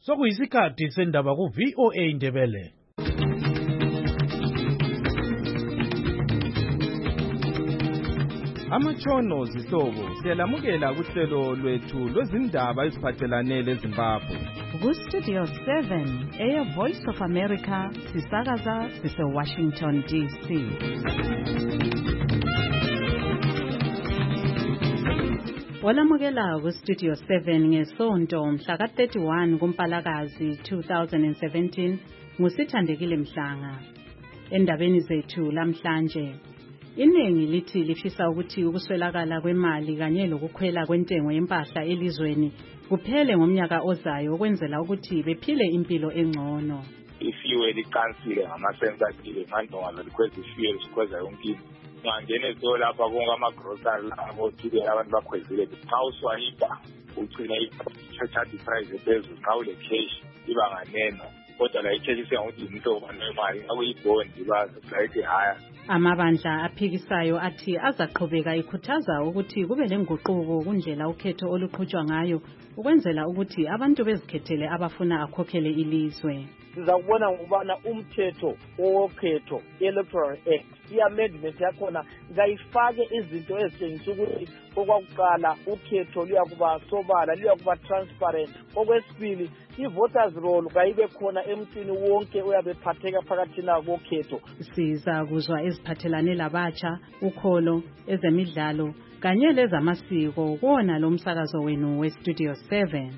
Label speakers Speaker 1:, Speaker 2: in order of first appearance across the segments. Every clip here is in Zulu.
Speaker 1: Sokuyisikhathi sendaba ku-VOA Indebele.
Speaker 2: Amatshono zihlobo siyalamukela kuhlelo lwethu lwezindaba eziphathelane leZimbabwe.
Speaker 3: Ku-Studio 7 Air Voice of America sisakaza sise-Washington DC. Walamukela ku-Studio 7 ngeSonto mhla ka-31 kuMpalakazi 2017 nguSithandekile Mhlanga. Endabeni zethu lamhlanje, iningi lithi lifisa ukuthi ukuswelakala kwemali kanye lokukhwela kwentengo yempahla elizweni kuphele ngomnyaka ozayo ukwenzela ukuthi bephile impilo engcono.
Speaker 4: Ifiwe liqansile ngamasensi athile manje ungazalikhweza ifiwe likhweza yonke into. Ungangena ezitolo lapha konke ama-grocery abothile abantu bakhwezile xa uswayipa ugcina i-charge price ephezulu xa ule cash iba nganeno. Kodwa la i-cash isengokuthi imhlobo nemali akuyibhondi bayithi higher.
Speaker 3: Amabandla aphikisayo athi azaqhubeka ikhuthaza ukuthi kube lenguquko kundlela ukhetho oluqhutshwa ngayo ukwenzela ukuthi abantu bezikhethele abafuna akhokhele ilizwe.
Speaker 5: Sizakubona ngokubana umthetho wokhetho Electoral Act i-amendment yakhona ngayifake izinto ezitshengisa ukuthi okwakuqala ukhetho luyakuba sobala, luyakuba transparent. Okwesibili, i-voters roll kayibe khona emntwini wonke uyabe phatheka phakathi kokhetho.
Speaker 3: Siza kuzwa eziphathelane labatsha, ukholo, ezemidlalo kanye lezamasiko kuwona lo msakazo wenu we-Studio 7.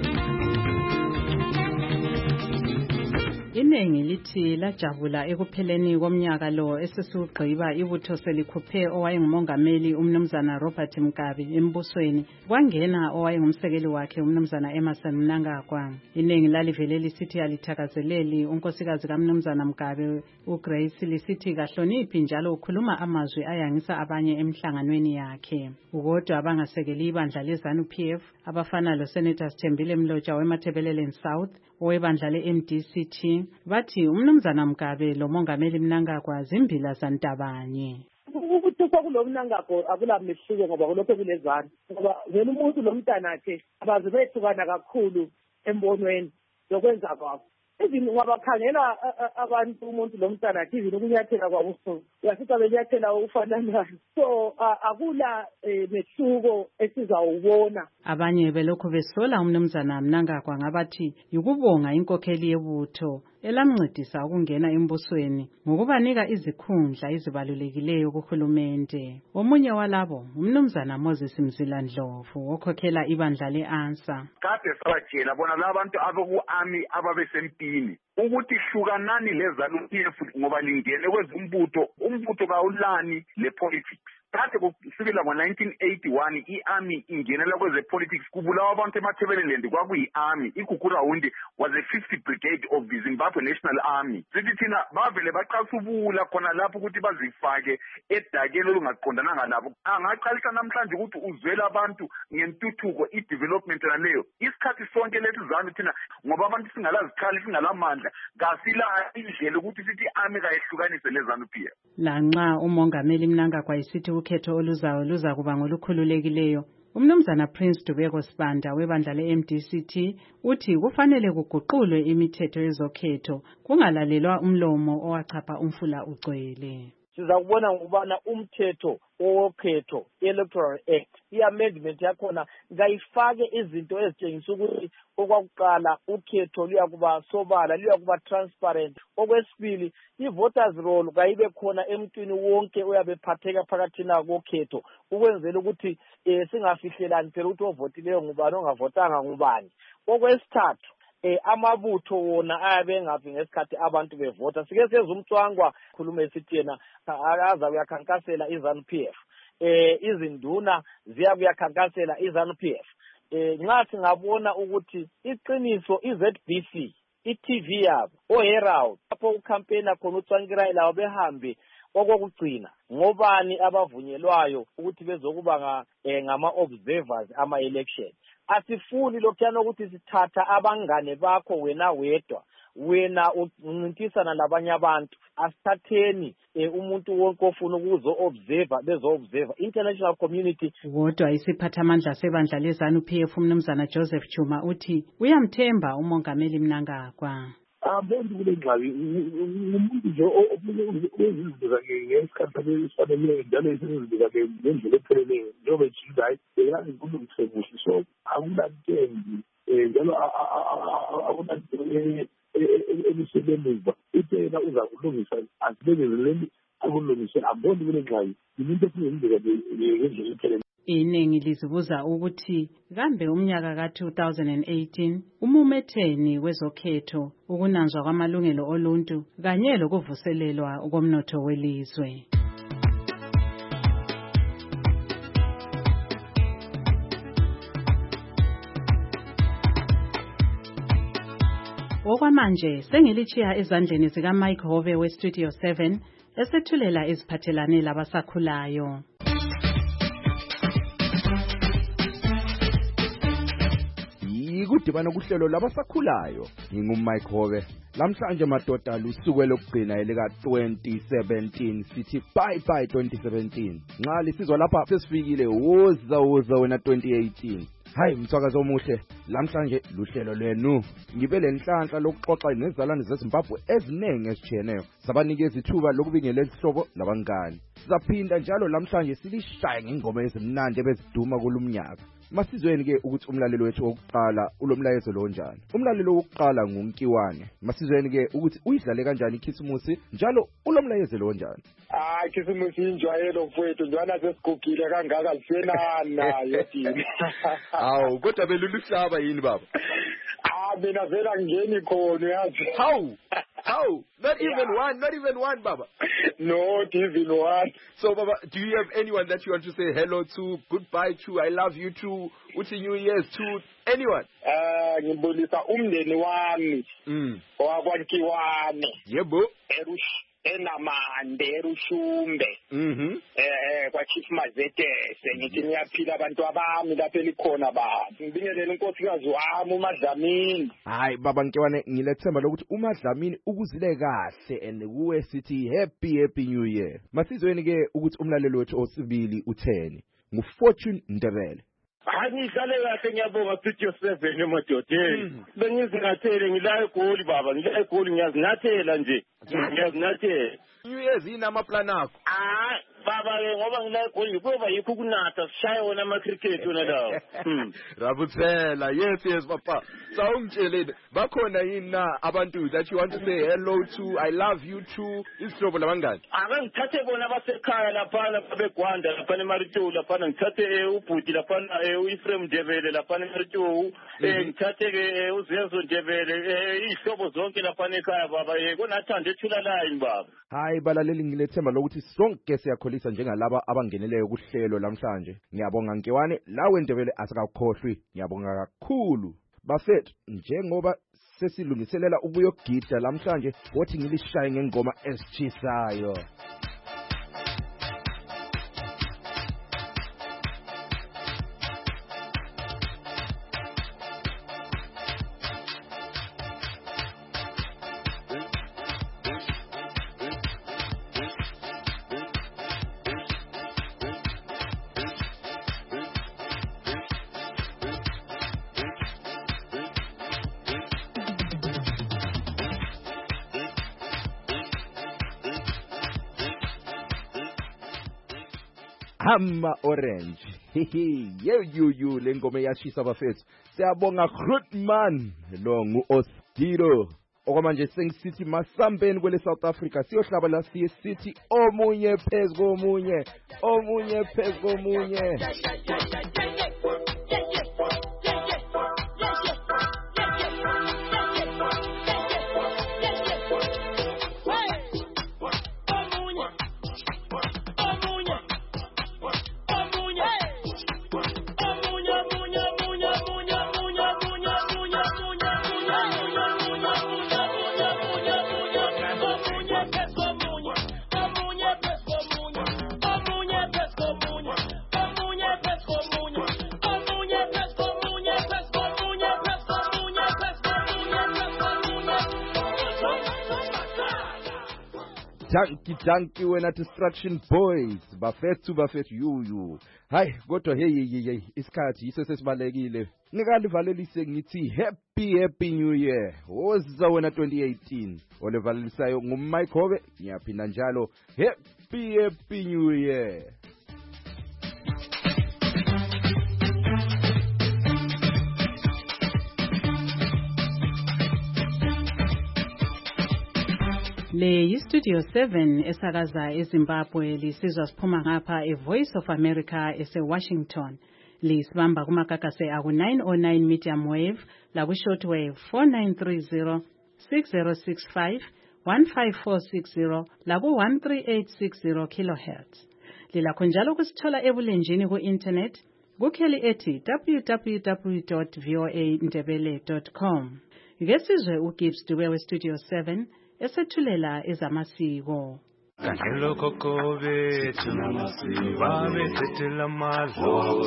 Speaker 3: Iningi lithi lajabula ekupheleni komnyaka lo esesugqiba ibutho selikhuphe owayengumongameli umnumzana Robert Mugabe embusweni kwangena owayengumsekeli wakhe umnumzana Emmerson Mnangagwa. Iningi lalivele lisithi alithakazeleli unkosikazi kamnumzana Mugabe uGrace lisithi kahloniphi njalo ukhuluma amazwi ayangisa abanye emhlanganweni yakhe. Ukodwa abangasekeli ibandla leZANU-PF abafana loSenator Sithembile Mlotshwa weMatabeleland South owebandla le-MDC bathi umnumzana Mugabe lo mongameli Mnangagwa zimbila zantabanye.
Speaker 5: Ukuthuswa kulo Mnangagwa akulamehluko ngoba kulokho kulezana. Ngoba vele umuntu lo mntanakhe abaze bethukana kakhulu embonweni lokwenza kwabo. Izini wabakhangela abantu umuntu lo mntanakhe izini ukunyathela kwabo usuku. Uyasiza benyathela ufananayo. So akula mehluko esizawubona.
Speaker 3: Abanye belokho besola umnumzana Mnangagwa ngabathi yikubonga inkokheli yebutho elamncedisa ukungena embusweni ngokubanika izikhundla ezibalulekileyo kuhulumende. Omunye walabo umnumzana Moses Mzilandlovu okhokhela ibandla le-ANSA.
Speaker 6: Kade sabatshela bona labantu abaku-army ababesempini ukuthi hlukanani leZANU-PF ngoba lingene kwezumbutho, umbutho kawulani le-politics. Kade kusukela ngo-1981 i-army ingenela kweze-politics kubulawa abantu eMatabeleland kwakuyi-army. IGugurawundi was a 50th brigade of the Zimbabwe National Army. Sithi thina bavele baqalisa ubula khona lapho ukuthi bazifake edakeni olungaqondananga nabo. Angaqalisa namhlanje ukuthi uzwela abantu ngentuthuko i-development naleyo. Isikhathi sonke lethi ZANU thina ngoba abantu singalazikhali singalamandla kasila indlela ukuthi sithi i-army kayehlukanise leZANU-PF.
Speaker 3: Lanxa umongameli Mnangagwa isithi ukhetho oluzayo luza kuba ngolukhululekileyo, umnumzana Prince Dubeko Sibanda webandla le-MDC uthi kufanele kuguqulwe imithetho yezokhetho kungalalelwa umlomo owachapha umfula ugcwele.
Speaker 5: Sizakubona ngokubana umthetho wokhetho Electoral Act i-amendment yakhona ngayifake izinto ezitshengisa ukuthi okwakuqala ukhetho luyakuba sobala, luyakuba transparent. Okwesibili, i-voters roll kayibe khona emntwini wonke uyabe phatheka phakathi kokhetho ukwenzela ukuthi singafihlelani phela ukuthi ovotileyo ngubani ongavotanga ngubani. Okwesithathu, amabutho wona ayabe engavi ngesikhathi abantu bevota. Sike seze umcwangwa khulume sithi yena akaza kuyakhankasela iZANU-PF. Izinduna ziya kuyakhankasela iZANU-PF. Nxa singabona ukuthi iqiniso iZBC, i-TV yabo, oHerald lapho ukhampena khona uCwankirayi lawo behambe okokugcina ngobani abavunyelwayo ukuthi bezokuba ngama-observers ama-election. Asifuni lokhuyana ukuthi sithatha abangane bakho wena wedwa wena uncintisana labanye abantu asithatheni umuntu wonke ofuna ukuzo-observer bezo-observer international community.
Speaker 3: Kodwa isiphathamandla sebandla lezanu PF umnumzana Joseph Chuma uthi uyamthemba umongameli Mnangagwa.
Speaker 7: Abantu kule ngxaki umuntu nje ozizibuza ngesikhathi esifaneleyo njalo esizibuza ngendlela epheleleyo njengoba ejile hayi yazi kulungise kuhle so akulantengi njalo akunanto emisebenzi itela uza kulungisa asibekezeleni akulungise amboni kule ngxaki umuntu esingenziga ngendlela epheleleyo.
Speaker 3: Iningi lizibuza ukuthi kambe umnyaka ka-2018 umumetheni wezokhetho ukunanzwa kwamalungelo oluntu kanye lokuvuselelwa komnotho welizwe. Okwamanje sengilichiya ezandleni zika Mike Hove we-Studio 7 esethulela iziphathelane labasakhulayo.
Speaker 2: Kudibana kuhlelo labasakhulayo ngingumike Hove lamhlanje madoda lusuku lokugcina elika 2017 sithi bye 2017 nxa lisizwa lapha sesifikile woza wena 2018 hayi mthakazo omuhle lamhlanje luhlelo lwenu ngibe lenhlanhla lokuxoxa nezalwane zeZimbabwe ezinenge ezitshiyeneyo sabanikeza ithuba lokubingelela isihlobo labangani sizaphinda njalo lamhlanje silishaye ngengoma ezimnandi ebeziduma kulumnyaka. Masizweni ke ukuthi umlalelo wethu wokuqala ulomlayezo lo njani. Umlalelo wokuqala nguMkiwane. Masizweni ke ukuthi uyidlale kanjani ikhisimusi njalo ulomlayezo lo njani.
Speaker 4: Ikhisimusi injwayelo mfowethu njana sesigugile kangaka lisenana yodini.
Speaker 2: Awu kodwa beluluhlaba yini baba?
Speaker 4: Mina vela ngeni khona yazi.
Speaker 2: How? Not even one, Baba.
Speaker 4: Not even one.
Speaker 2: So, Baba, do you have anyone that you want to say hello to, goodbye to, I love you to, Uthi New Year's to, anyone?
Speaker 4: Ngibulisa umndeni wami. WakwaNkiwane.
Speaker 2: Yebo.
Speaker 4: Enamande erushumbe kwa Chief Mazetese ngithi niyaphila abantu abami lapha elikhona baba ngibingelele inkosikazi wami uMadlamini.
Speaker 2: Hayi baba Nkiwane ngilethemba lokuthi uMadlamini ukuzile kahle and kuwe sithi happy new year. Masizweni ke ukuthi umlalelo wethu osibili utheni nguFortune Ndebele.
Speaker 8: Angihlale kahle ngiyabonga Studio 7 emadodeni. Bengizingathele ngila eGoli baba, ngila eGoli ngiyazinathela nje. Ngiyazinathela.
Speaker 2: New Year's inama plan akho.
Speaker 8: Baba ke ngoba ngila eGoli kuba yikho kunatha sishaya wona ama cricket wona lawo.
Speaker 2: Rabuthela yes papa. Sawungitsheleni bakhona yini na abantu that you want to say hello to, I love you to, isihlobo labangani?
Speaker 8: Ngithathe bona basekhaya lapha beGwanda lapha eMarito lapha ngithathe ubhuti lapha uEfrem Ndebele lapha eMarito ngithathe ke uZenzo Ndebele ihlobo zonke lapha ekhaya baba konathanda ethula line baba.
Speaker 2: Hayi balaleli ngilethemba lokuthi sonke siyakholisa njengalaba abangeneleyo kuhlelo lamhlanje. Ngiyabonga Nkiwane lawe Ndebele asakakhohlwi. Ngiyabonga kakhulu. Bafethu njengoba sesilungiselela ukuyogida lamhlanje wothi ngilishaye ngengoma esichisayo. Hama Orange. You lengoma yashisa bafethu. Siyabonga Grootman lo nguOskiro. Okwamanje sengisithi masambeni kwele South Africa siyohlaba la siye city omunye phezulu komunye. junkie wena Distraction Boys bafethu yuyu. Hayi kodwa hey isikhathi yiso sesibalekile. Ngikalivalelise ngithi happy new year. Woza wena 2018. Olevalelisayo nguMike Hobe, ngiyaphinda njalo happy new year.
Speaker 3: Le Studio 7 esakaza eZimbabwe lisizwa siphuma ngapha eVoice of America eseWashington. Lisibamba kumakakase aku 909 medium wave la ku shortwave 4930 6065 15460 la ku 13860 kilohertz. Lilakho njalo kusithola ebulenjini ku internet kukheli ethi www.voandebele.com. Ngesizwe uGibbs Dube we Studio 7 esethulela ezamasiko.
Speaker 9: Kangelo kokobe babe sethela madlo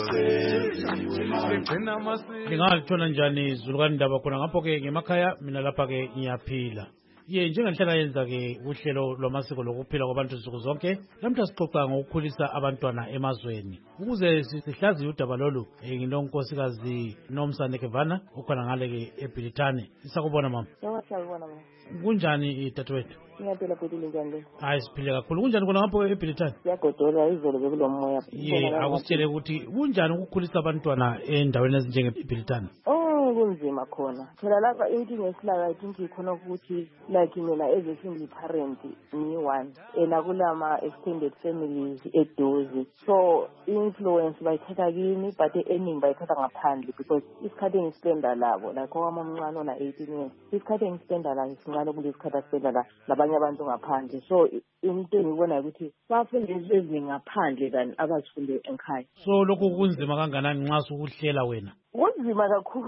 Speaker 1: Lingalithola njani izulu kandaba khona ngapho ke ngemakhaya mina lapha ke ngiyaphila. Njengenhlala yenza ke uhlelo lwamasiko lokuphila kwabantu insuku zonke. Lamhla sixoxa ngokukhulisa abantwana emazweni. Ukuze sihlaziye udaba lolu ngilonkosikazi Nomsane Kevana ukhona ngale ke eBilitane. Isakubona mama.
Speaker 10: Ngiyabona mama.
Speaker 1: Kunjani dadewethu?
Speaker 10: Ngiyaphila futhi njani?
Speaker 1: Hayi siphile kakhulu. Kunjani khona ngapho eBilitane?
Speaker 10: Siyagodola izolo bekulomoya.
Speaker 1: Akusitshele ukuthi kunjani ukukhulisa abantwana endaweni ezinjenge eBilitane?
Speaker 10: Kunzima khona. Phela lapha inkinga esilayo I think ikhona ukuthi like mina as a single parent ngiyi-one nakulama extended families eduze. So influence bayithatha kimi but earning bayithatha ngaphandle because isikhathi engispenda labo like owami omncane ona 18 years. Isikhathi engispenda la isincane kulesi sikhathi aspenda la labanye abantu ngaphandle. So into engibona ukuthi bafunde ezingaphandle than abazifunde ekhaya.
Speaker 1: So lokho kunzima kanganani nxa sukuhlela wena?
Speaker 10: Kunzima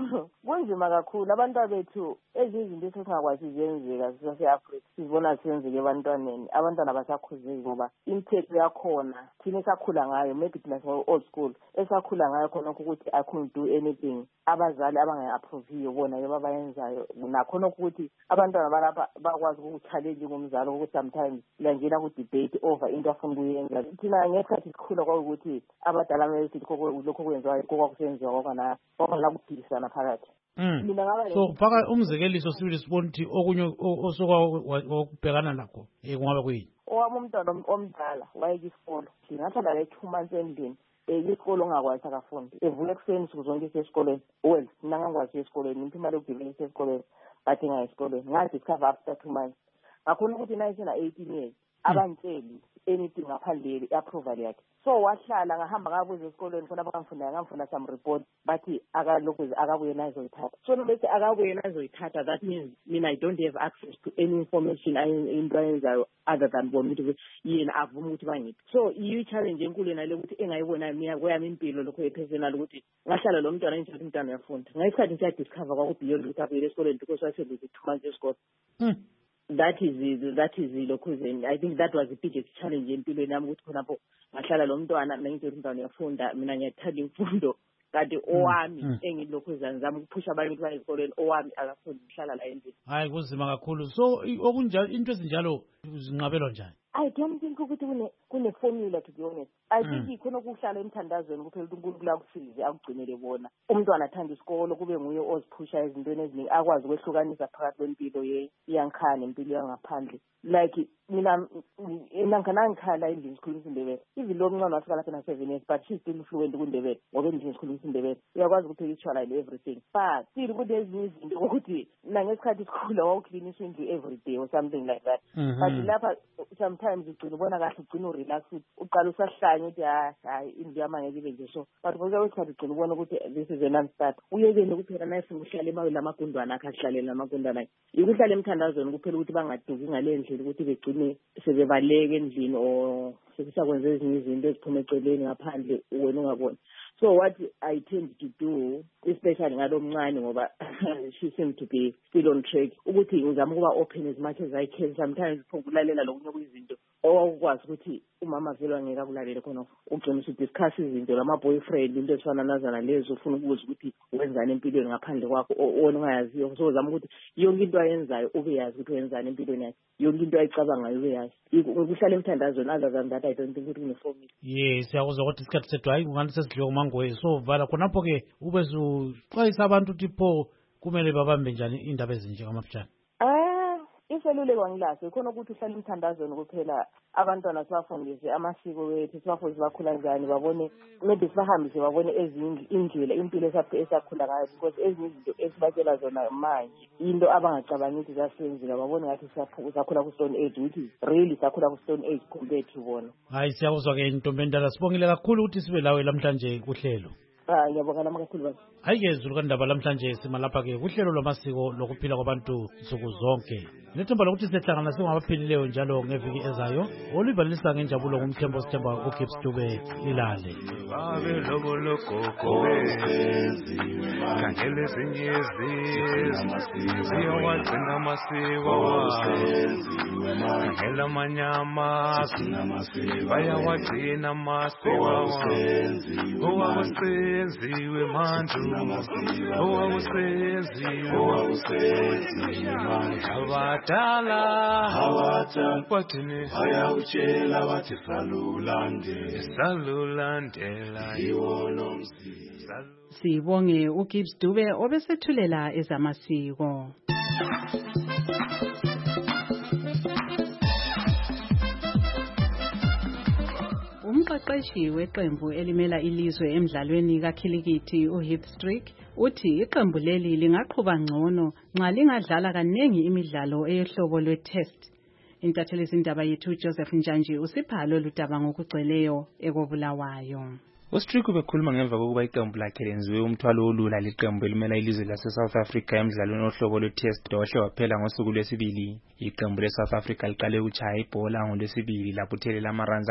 Speaker 10: kakhulu abantwana bethu ezizinto esingakwazi ziyenzeka sase-Afrika sizibona senzeke ebantwaneni abantwana basakhuzeki ngoba imithetho yakhona thina esakhula ngayo maybe thina old school esakhula ngayo khona ukuthi I couldn't do anything abazali abangayi-approviyo bona yebo abayenzayo nakhona ukuthi abantwana balapha bakwazi ukuchallenge ngomzali ukuthi sometimes langena ku-debate over into afuna ukuyenza thina ngesikhathi sikhula kwakukuthi abadala mesithi lokho kwenziwayo kokwakusenziwa kwakwana kuphikisana phakathi.
Speaker 1: So phaka umzekeliso sibili sibona ukuthi okunye osokubhekana nakho kungabe kuyini?
Speaker 10: Owami umntwana omdala wayeke isikolo ngahlala le 2 months endlini isikolo ongakwazi akafundi evuka ekuseni nsuku zonke esikoleni well mina ngangikwazi esikoleni ngiphi imali yokugibela esikoleni but engayisikoleni ngadiscover after 2 months ngakhona ukuthi naye sena 18 years abantsheli anything ngaphandle i-approval yakhe. So wahlala ngahamba ngabuza esikoleni khona ngamfunda some report bathi akabuye nazoyithatha. So bese akabuye nazoyithatha that means mina I don't have access to any information into ayenzayo other than bona ukuthi yena avuma ukuthi bangiphi. So i-challenge enkulu yena le ukuthi engayibona mina kweyami impilo lokho epersonal ukuthi ngahlala lo mntwana nje umntwana uyafunda. Ngesikhathi ngiya-discover kwaku-beyond ukuthi abuye esikoleni because wasebuze 2 months esikole. That is lokhuzeni. I think that was the biggest challenge empilweni yami ukuthi khonapho ngahlala lo mntwana mina ngithe umntwana uyafunda mina ngiyathanda imfundo kanti owami engilokhuzani zami ukuphusha abanye ukuthi baye esikoleni owami akafundi ngihlala la endlini.
Speaker 1: Hayi kunzima kakhulu. So okunjalo into ezinjalo zinqabelwa njani?
Speaker 10: I don't think ukuthi kune-formula to be honest. I think ikhona ukuhlala emthandazweni kuphela ukuthi uNkulunkulu akusize akugcinele bona. Umntwana athanda isikolo kube nguye oziphusha ezintweni eziningi akwazi ukwehlukanisa phakathi kwempilo yankhaya nempilo yangaphandle. Like mina ngikhala endlini sikhulumisa indebele. Even lo mncane wafika lapha na7 years but she's still fluent kundebele ngoba endlini sikhulumisa indebele. Uyakwazi ukuthi visualize everything. But still kunezinye izinto ukuthi nangesikhathi sikhula wawucleanisa indlu every day or something like that. But lapha sometimes ugcina ubona kahle ugcina urelax uqala usahlanya ukuthi hayi indlu yami angeke ibe nje so but ngoba wesikhathi ugcina ubona ukuthi this is a non-start uyekeni kuphela naye singuhlala emawe lamagundwana akhe ahlalela amagundwana akhe ukuhlala emthandazweni kuphela ukuthi bangaduki ngale ndlela ukuthi begcine sebebaleka endlini or sebisakwenza ezinye izinto eziphuma eceleni ngaphandle wena ungaboni. So what I tend to do, especially ngalo mncane ngoba she seems to be still on track, ukuthi ngizama ukuba open as much as I can. Sometimes ukulalela lokunye kuyizinto owakwazi ukuthi umama vele wangeke akulalele khona ugcina usudiscuss izinto lama-boyfriend into ezifana nazana lezo ufuna ukubuza ukuthi wenzani empilweni ngaphandle kwakho wona ungayaziyo so uzama ukuthi yonke into ayenzayo ube yazi ukuthi wenzani empilweni yakhe yonke into ayicabangayo ube yazi ukuhlala emthandazweni other than that I don't think ukuthi kune-formula.
Speaker 1: Yes, siyakuzwa kodwa isikhathi sethu hayi kungani sesidliwe kumangoye so vala khonapho-ke ube suxwayisa abantu ukuthi pho kumele babambe njani indaba ezinjengamafutshane.
Speaker 10: Iseluleko ngilahle khona ukuthi uhlale emthandazweni kuphela abantwana sibafundise amasiko wethu sibafundise bakhula njani babone maybe sibahambise babone ezinye indlela impilo esakhula ngayo because ezinye izinto esibatshela zona manje into abangacabangi ukuthi zasenzeka babone ngathi sakhula ku-stone age ukuthi really sakhula ku-stone age compared to bona.
Speaker 1: Hayi siyakuzwa-ke ntombi endala sibongile kakhulu ukuthi sibe lawe lamhlanje kuhlelo.
Speaker 10: Ngiyabonga nami kakhulu baba.
Speaker 1: Hayi-ke zulu kandaba lamhlanje simalapha-ke kuhlelo lwamasiko lokuphila kwabantu nsuku zonke. Nethemba lokuthi sihlangana singabaphilileyo njalo ngeviki ezayo. Oluyivalisa ngenjabulo ngumthembo sithemba uGibbs Dube lilale.
Speaker 9: Babe lobo lokoko kangele zinyezi ziyawagcina amasiko kangela amanyama bayawagcina amasiko owakusenziwe mandu owakusenziwe abadala bathini
Speaker 11: bayawutshela bathi
Speaker 9: salulandela
Speaker 3: Sibonge uGibbs Dube obesethulela ezamasiko. Umqeqeshi weqembu elimela ilizwe emidlalweni kakhilikithi uHeathstreak uthi iqembu leli lingaqhuba ngcono nxa lingadlala kanengi imidlalo eyehlobo lwe-test. Intatheli izindaba yethu Joseph Njanji usipha ludaba ngokugcweleyo ekobulawayo.
Speaker 12: uStrick ubekhuluma ngemva kokuba iqembu lakhe lenziwe umthwalo olula liqembu elimela ilizwe lase-South Africa emidlalweni ohlobo lwe-test ohle waphela ngosuku lwesibili. Iqembu le-South Africa liqale ukuchaya ibhola ngolwesibili lapho uthelela amaranzi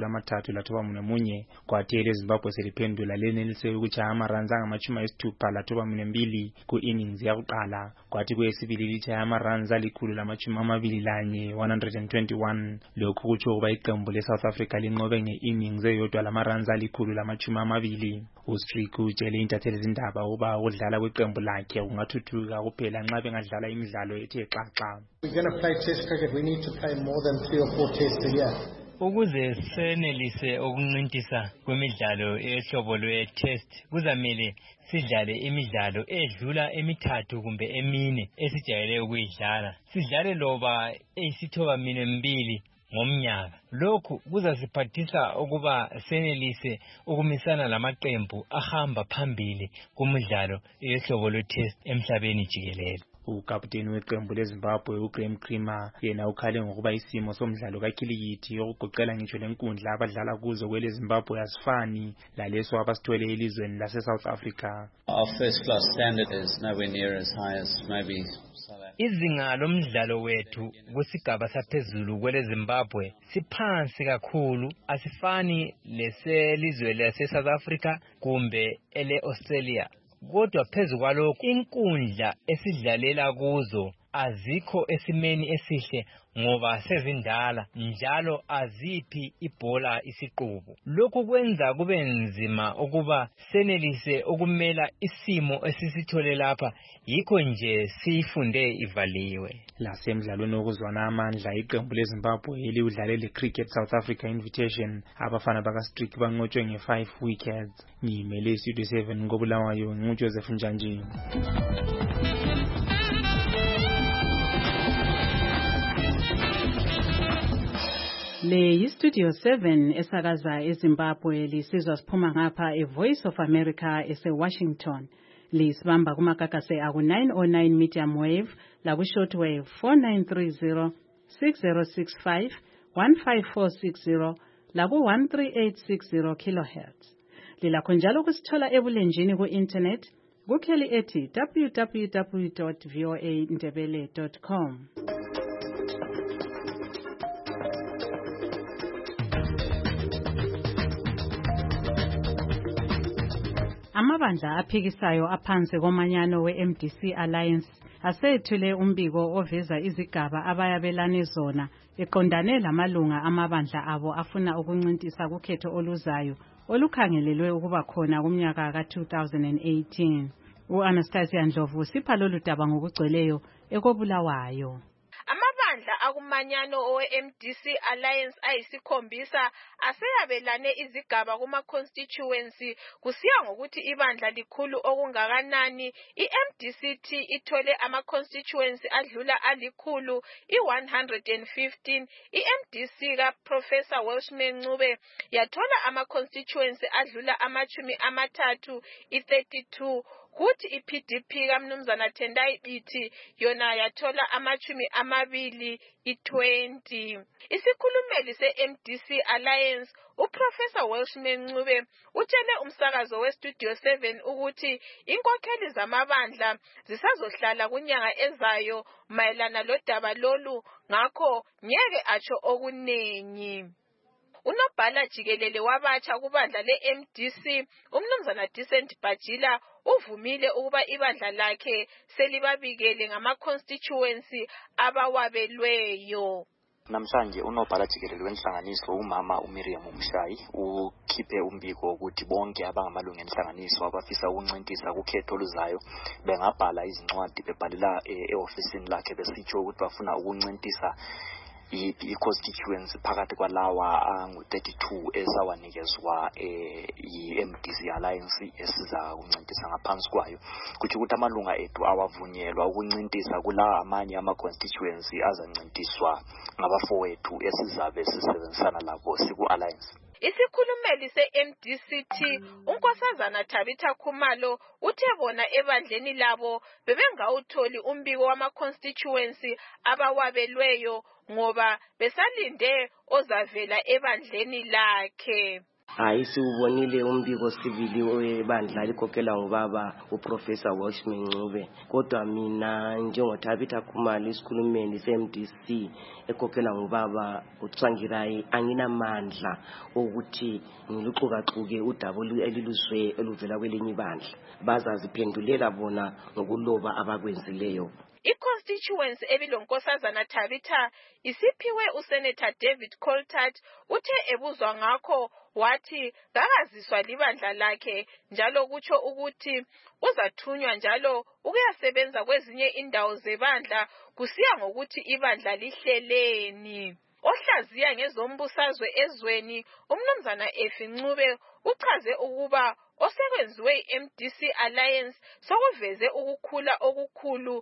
Speaker 12: angama-391 kwathi eleZimbabwe seliphendula lenelise ukuchaya amaranzi angama-62 ku-innings yakuqala kwathi kweyesibili lichaya amaranzi ali-121 121. Lokhu kutsho ukuba iqembu le-South Africa linqobe nge-innings eyodwa lamaranzi ali-120. uStrick utshele intatheli izindaba ukuba ukudlala kweqembu lakhe kungathuthuka kuphela nxa bengadlala imidlalo ethe xaxa.
Speaker 13: We're going to play test cricket. We need to play more than 3 or 4 tests a year.
Speaker 14: Ukuze senelise ukuncintisa kwemidlalo ehlobo lwe-test kuzamele sidlale imidlalo edlula emithathu kumbe emine esijayele ukuyidlala. Sidlale loba eyisithoba mbili ngomnyaka. Lokhu kuzasiphathisa ukuba senelise ukumisana lamaqembu ahamba phambili kumidlalo ehlobo lwe-test emhlabeni jikelele.
Speaker 12: Ukapteni weqembu leZimbabwe uGraham Creamer yena ukhale ngokuba isimo somdlalo kakhilikithi okugoqela ngitsho lenkundla abadlala kuzo kweleZimbabwe asifani laleso abasithwele elizweni lase-South Africa.
Speaker 11: Our first class standard is nowhere near as high as maybe
Speaker 14: izinga lomdlalo wethu kusigaba saphezulu kweleZimbabwe siphansi kakhulu asifani leselizwe lase-South Africa kumbe ele-Australia. Kodwa phezu kwalokho inkundla esidlalela kuzo azikho esimeni esihle ngoba sezindala njalo aziphi ibhola isiqubu. Lokhu kwenza kube nzima ukuba senelise ukumela isimo esisithole lapha yikho nje sifunde ivaliwe.
Speaker 12: Lasemidlalweni wokuzwana amandla iqembu leZimbabwe elidlale le-Cricket South Africa Invitation abafana bakaStrick banqotshwe nge-5 wickets. Ngimele Studio 7 ngobulawayo nguJoseph Njanji.
Speaker 3: Le yiStudio 7 esakaza eZimbabwe lisizwa siphuma ngapha eVoice of America ese-Washington. Lisibamba kumakakase aku-909 medium wave laku-shortwave 4930 6065 15460 laku-13860 kilohertz. Lilakho njalo kusithola ebulenjini ku-internet kukheli ethi www.voandebele.com. Amabandla aphikisayo aphansi komanyano we-MDC Alliance asethule umbiko oveza izigaba abayabelane zona eqondane lamalunga amabandla abo afuna ukuncintisa kukhetho oluzayo olukhangelelwe ukuba khona kumnyaka ka-2018. U-Anastasia Ndlovu sipha lolu daba ngokugcweleyo ekobulawayo.
Speaker 15: Amabandla akumanyano owe-MDC Alliance ayisikhombisa aseyabelane izigaba kuma-constituency kusiya ngokuthi ibandla likhulu okungakanani. I-MDCT ithole ama-constituency adlula alikhulu i-115. I-MDC kaProfessor Welshman Ncube yathola ama-constituency adlula ama-30 i-32. Kuthi i-PDP kaMnumzana Tendai Biti yona yathola ama-20 i-20. Isikhulumeli se-MDC Alliance uProfessor Welshman Ncube utshele umsakazo weStudio 7 ukuthi inkokheli zamabandla zisazohlala kunyanga ezayo mayelana lodaba lolu, ngakho ngeke atsho okunengi. Unobhala jikelele wabatsha kubandla le-MDC uMnumzana Decent Bajila uvumile ukuba ibandla lakhe selibabikele ngama-constituency abawabelweyo.
Speaker 16: Namhlanje unobhala jikelele wenhlanganiso umama uMiriam Mshayi ukhiphe umbiko ukuthi bonke abangamalungu enhlanganiso abafisa ukuncintisa kukhetho oluzayo bengabhala izincwadi bebhalela e-ofisini lakhe besitsho ukuthi bafuna ukuncintisa i-constituency phakathi kwalawa angu-32 esawanikezwa i-MDC Alliance esiza ukuncintisa ngaphansi kwayo. Kuthi ukuthi amalunga ethu awavunyelwa ukuncintisa kula amanye ama-constituency azancintiswa ngabafowethu esizabe sisebenzisana labo siku-Alliance.
Speaker 15: Isikhulumeli se-MDCT unkosazana Tabitha Khumalo uthe bona ebandleni labo bebengawutholi umbiko wama-constituency abawabelweyo ngoba besalinde ozavela ebandleni lakhe.
Speaker 17: Siwubonile umbiko sivili webandla likhokelwa ngubaba uProfessor Welshman Ncube, kodwa mina njengoThabitha Khumalo isikhulumeli se-MDC ekhokelwa ngubaba uTsvangirai anginamandla ukuthi ngiluxukaxuke udaba eliluzwe eluvela kwelinye ibandla. Bazaziphendulela bona ngokuloba abakwenzileyo.
Speaker 15: I-constituency ebilonkosazana Tabitha isiphiwe uSenator David Coltart. Uthe ebuzwa ngakho wathi kakaziswa libandla lakhe njalo kutsho ukuthi uzathunywa njalo ukuyasebenza kwezinye indawo zebandla kusiya ngokuthi ibandla lihleleni. Ohlaziya ngezombusazwe ezweni uMnumzana Efi Ncube uchaze ukuba osekwenziwe i-MDC Alliance sokuveze ukukhula okukhulu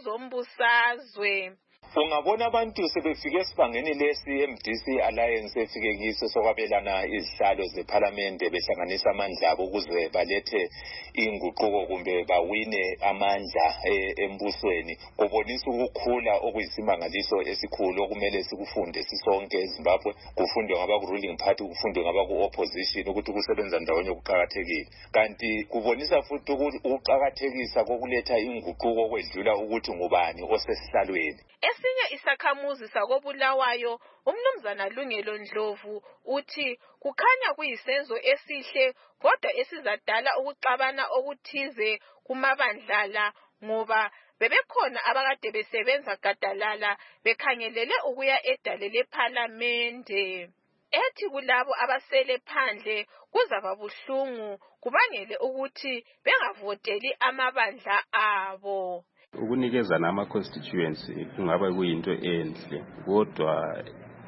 Speaker 15: kwezombusazwe.
Speaker 18: Ungabona abantu sebefike esibangeni lesi-MDC Alliance efike kiso sokwabelana izihlalo zeParliament behlanganisa amandla abo ukuze balethe inguquko kumbe bawine amandla embusweni. Kubonisa ukukhula okuyisimangaliso esikhulu okumele sikufunde sisonke eZimbabwe, kufundwe ngaba-ruling party, kufundwe ngaba-opposition ukuthi ukusebenza ndawonye kuqakathekile. Kanti kubonisa futhi ukuqakathekisa kokuletha inguquko okwedlula ukuthi ngubani osesihlalweni.
Speaker 15: Esinye isakhamuzi sakobulawayo uMnumzana Lungelo Ndlovu uthi kukhanya kuyisenzo esihle kodwa esizadala ukuxabana okuthize kumabandlala ngoba bebekhona abakade besebenza gadalala bekhangelele ukuya edale leParliamente. Ethi kulabo abasele phandle kuzaba buhlungu kubangele ukuthi bengavoteli amabandla abo.
Speaker 19: Ukunikezana ama-constituency kungaba kuyinto enhle, kodwa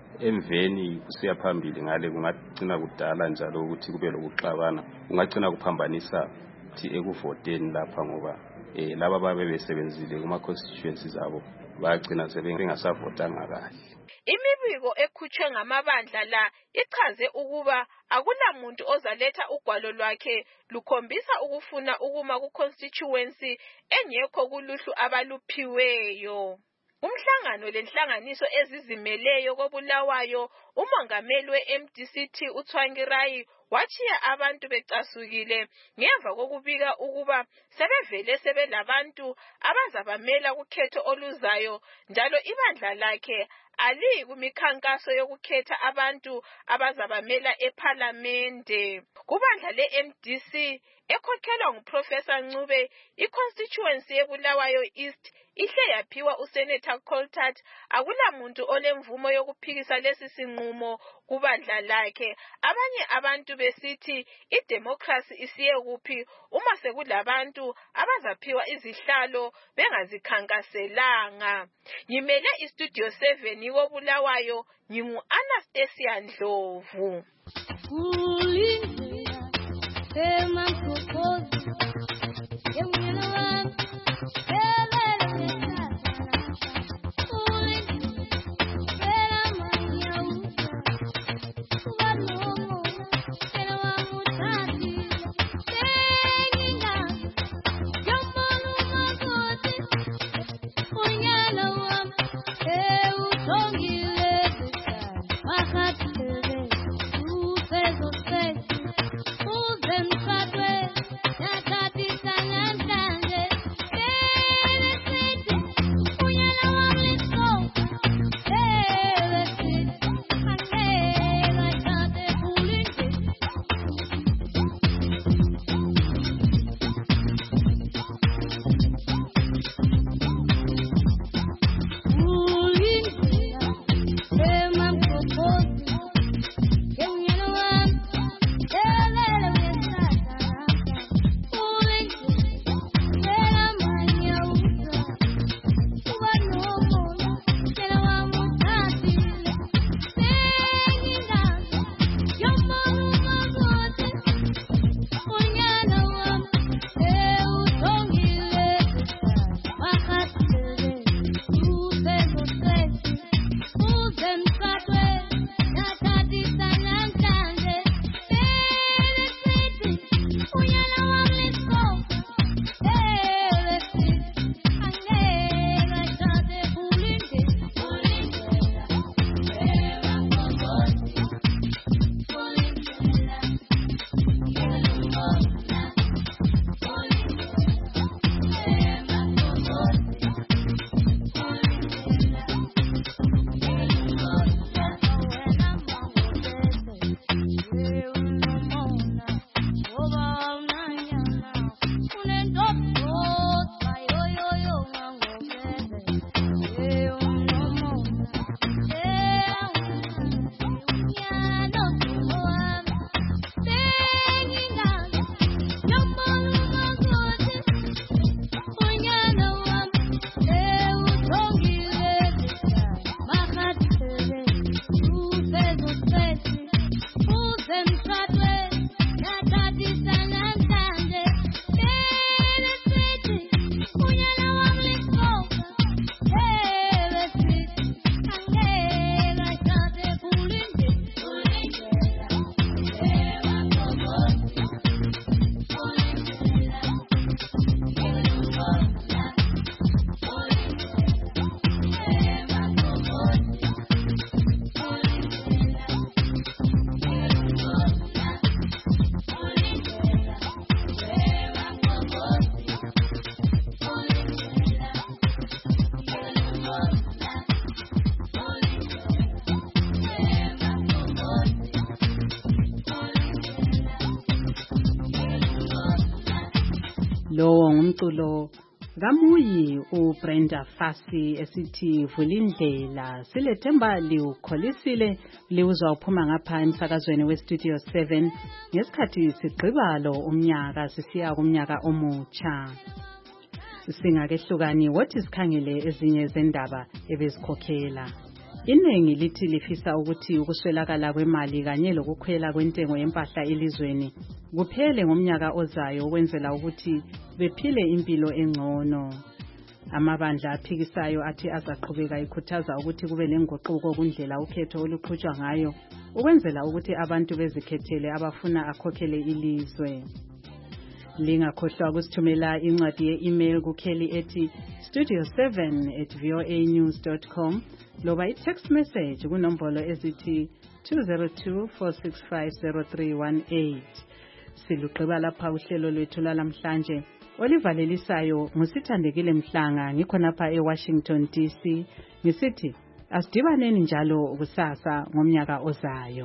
Speaker 19: emveni kusiya phambili ngale kungagcina kudala njalo ukuthi kube lokuxabana, kungagcina kuphambanisa ekuvoteni lapha ngoba laba babe besebenzile kuma-constituency zabo bagcina sebengasavotanga kahle.
Speaker 15: Imibiko ekhutshwe ngamabandla la ichaze ukuba akulamuntu ozaletha ugwalo lwakhe lukhombisa ukufuna ukuma ku-constituency engekho kuluhlu abaluphiweyo. Umhlangano lenhlanganiso ezizimeleyo koBulawayo, umongameli we-MDC uTsvangirai wachiya abantu becasukile ngemva kokubika ukuba sebevele sebelabantu abazabamela kukhetho oluzayo, njalo ibandla lakhe ali kumikhankaso yokukhetha abantu abazabamela eParliamente. Kubandla le-MDC ekhokhelwa nguProfessor Ncube, i-constituency yeBulawayo East ihle yaphiwa uSenator Coltart. Akula muntu olemvumo yokuphikisa lesi sinqumo kubandla lakhe. Abanye abantu besithi idemocracy isiye kuphi uma sekulabantu abazaphiwa izihlalo bengazikhankaselanga. Ngimele iStudio 7 koBulawayo, ngingu Anastasia Ndlovu.
Speaker 3: Lo ngumculo kaMuyi uBrenda Fassie esithi Vulindlela. Silethemba liukholisile liuzwa uphuma ngapha emsakazweni weStudio 7 ngesikhathi sigqiba lo umnyaka sisiya kumnyaka omutsha. Singakehlukani wothi sikhangele ezinye zendaba ebezikhokhela. Inengi lithi lifisa ukuthi ukuswelakala kwemali kanye lokukhwela kwentengo yempahla elizweni kuphele ngomnyaka ozayo ukwenzela ukuthi bephile impilo engcono. Amabandla aphikisayo athi azaqhubeka ikhuthaza ukuthi kube lenguquko kundlela ukhetho oluqhutshwa ngayo ukwenzela ukuthi abantu bezikhethele abafuna akhokhele ilizwe. Lingakhohlwa ukusithumela incwadi ye-email kukheli ethi studio7@voanews.com loba i-text message kunombolo ezithi 202-465-0318. Siluqeba lapha uhlelo lwethu lalamhlanje. Olivalelisayo ngusithandekile Mhlanga ngikhonapha eWashington DC. Ngisithi asidibaneni njalo kusasa ngomnyaka ozayo.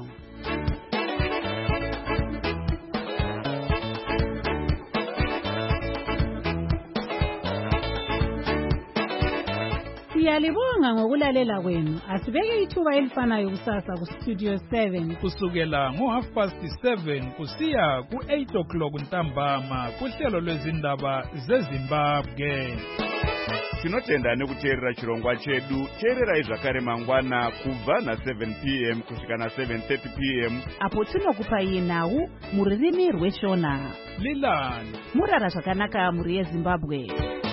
Speaker 20: Siyalibonga ngokulalela kwenu. Asibeke ithuba elifanayo kusasa ku Studio 7
Speaker 21: kusukela ngo7:30 kusiya ku8 ntambama kuhlelo lwezindaba zeZimbabwe.
Speaker 22: Tinotendane kuteerera chirongwa chedu. Teerera zvakare mangwana kubva na7 p.m. kusvika na7:30 p.m.
Speaker 20: apo tinokupai nhau muririmi rweshona.
Speaker 21: Lilani
Speaker 20: murara zvakanaka muri yeZimbabwe.